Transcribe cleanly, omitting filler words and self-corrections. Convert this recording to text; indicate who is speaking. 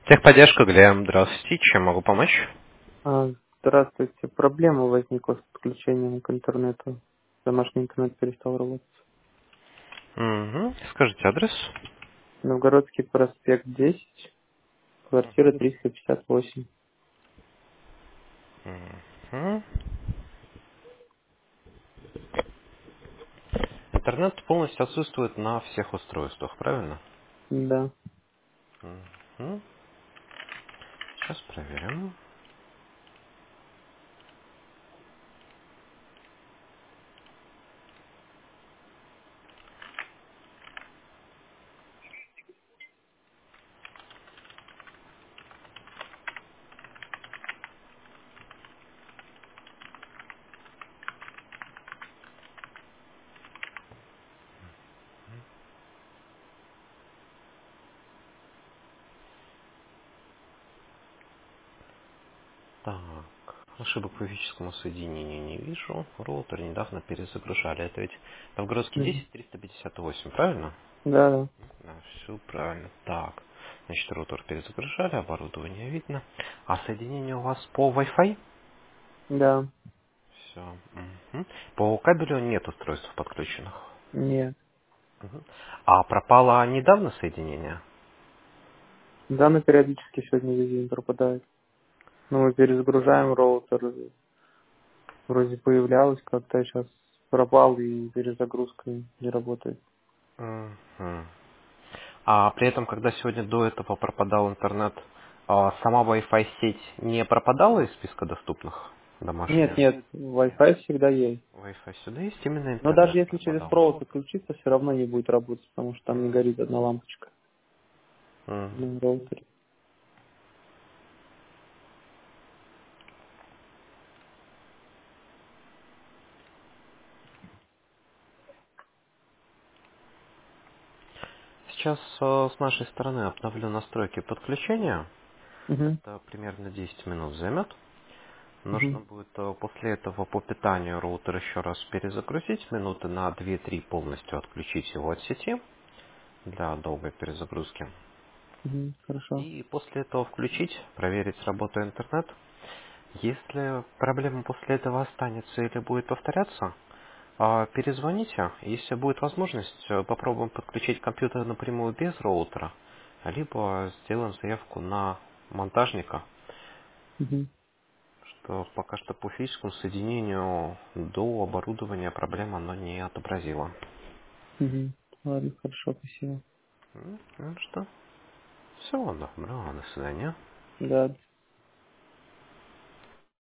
Speaker 1: Техподдержка, Глеб. Здравствуйте. Чем могу помочь?
Speaker 2: А, Здравствуйте. Проблема возникла с подключением к интернету. Домашний интернет перестал работать.
Speaker 1: Угу. Скажите адрес.
Speaker 2: Новгородский проспект 10, квартира 358.
Speaker 1: Угу. Интернет полностью отсутствует на всех устройствах, правильно?
Speaker 2: Да.
Speaker 1: Угу. Сейчас проверим. Так. Ошибок по физическому соединению не вижу. Роутер недавно перезагружали. Это ведь Новгородский
Speaker 2: Мгм.
Speaker 1: 10 358, правильно?
Speaker 2: Да, да.
Speaker 1: Да, все правильно. Так. Значит, роутер перезагружали, оборудование видно. А соединение у вас по Wi-Fi?
Speaker 2: Да.
Speaker 1: Все. По кабелю нет устройств подключенных.
Speaker 2: Нет.
Speaker 1: Мгм. А пропало недавно соединение?
Speaker 2: Да, но периодически сегодня весь день пропадает. Ну, мы перезагружаем роутер. Вроде появлялось как-то, сейчас пропал и перезагрузка не работает.
Speaker 1: Мгм. А при этом, когда сегодня до этого пропадал интернет, сама Wi-Fi сеть не пропадала из списка доступных
Speaker 2: Нет,
Speaker 1: домашняя?
Speaker 2: нет,
Speaker 1: Нет.
Speaker 2: Wi-Fi всегда есть.
Speaker 1: Wi-Fi сюда есть, именно
Speaker 2: Но даже
Speaker 1: интернет
Speaker 2: если через
Speaker 1: пропадал.
Speaker 2: провод подключиться, все равно не будет работать, потому что там не
Speaker 1: М,
Speaker 2: горит одна лампочка
Speaker 1: м.
Speaker 2: на роутере.
Speaker 1: Сейчас с нашей стороны обновлю настройки подключения.
Speaker 2: Угу.
Speaker 1: Это примерно 10 минут займет. Нужно
Speaker 2: Угу.
Speaker 1: будет после этого по питанию роутер еще раз перезагрузить, минуты на две-три полностью отключить его от сети для долгой перезагрузки.
Speaker 2: Угу. Хорошо.
Speaker 1: И после этого включить, проверить работу интернет. Если проблема после этого останется или будет повторяться, перезвоните. Если будет возможность, попробуем подключить компьютер напрямую без роутера, либо сделаем заявку на монтажника,
Speaker 2: Угу.
Speaker 1: что пока что по физическому соединению до оборудования проблем оно не отобразило.
Speaker 2: Угу. Ладно, хорошо, спасибо.
Speaker 1: Ну что, всего доброго, до свидания.
Speaker 2: Да,